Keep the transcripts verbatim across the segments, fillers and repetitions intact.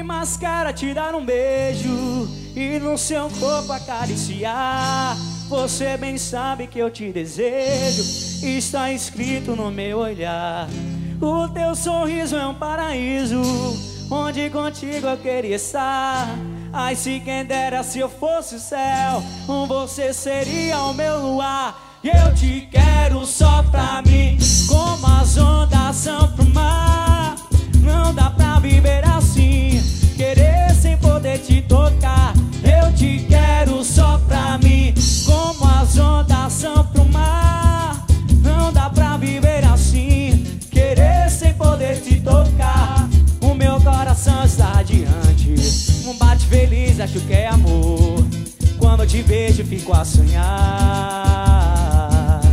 que mais quero é te dar um beijo e no seu corpo acariciar. Você bem sabe que eu te desejo, está escrito no meu olhar. O teu sorriso é um paraíso, onde contigo eu queria estar. Ai, se quem dera se eu fosse o céu, você seria o meu luar. E eu te quero só pra mim, como as ondas são pro mar. Não dá pra viver assim, querer sem poder te tocar. Eu te quero só pra mim, como as ondas são pro mar. Não dá pra viver assim, querer sem poder te tocar. O meu coração está adiante, um bate feliz, acho que é amor. Quando eu te vejo fico a sonhar.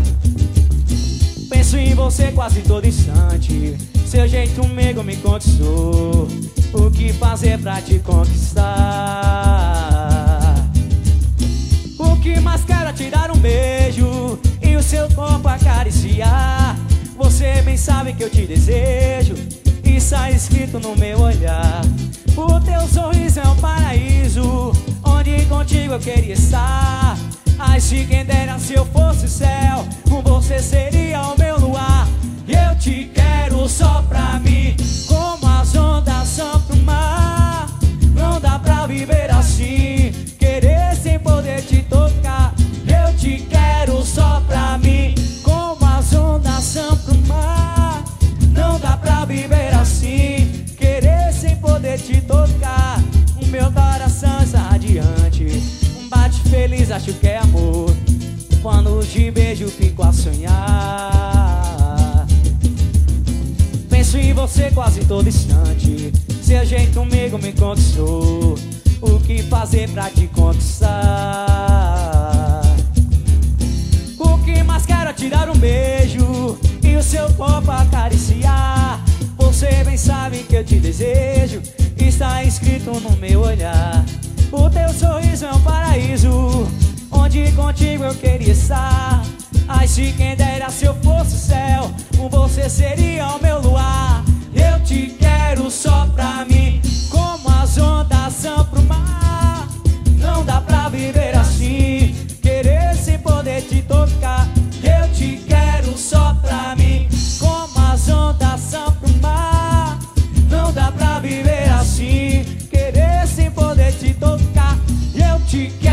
Penso em você quase todo instante, seu jeito meigo me conquistou. O que fazer pra te conquistar? O que mais quero é te dar um beijo e o seu corpo acariciar. Você bem sabe que eu te desejo, está escrito no meu olhar. O teu sorriso é um paraíso, onde contigo eu queria estar. Ai, se quem dera se eu fosse o céu, você seria o meu luar. E eu te quero só pra mim, como as ondas são pro mar. Não dá pra viver assim, querer sem poder te tocar. Eu te quero só pra mim, como as ondas são pro mar. Não dá pra viver assim, querer sem poder te tocar. O meu coração está adiante, um bate feliz, acho que é amor. Quando te beijo fico a sonhar. Penso em você quase todo instante, seu jeito meigo me conquistou. O que fazer pra te conquistar? O que mais quero é te dar um beijo e o seu corpo acariciar. Você bem sabe que eu te desejo, está escrito no meu olhar. O teu sorriso é um paraíso, onde contigo eu queria estar. Ai, se quem dera se eu fosse o céu, você seria o meu luar. Eu te quero só pra mim, como as ondas são pro mar. Não dá pra viver assim, querer sem poder te tocar. Eu te quero só pra mim, como as ondas são pro mar. Não dá pra viver assim, querer sem poder te tocar. Eu te quero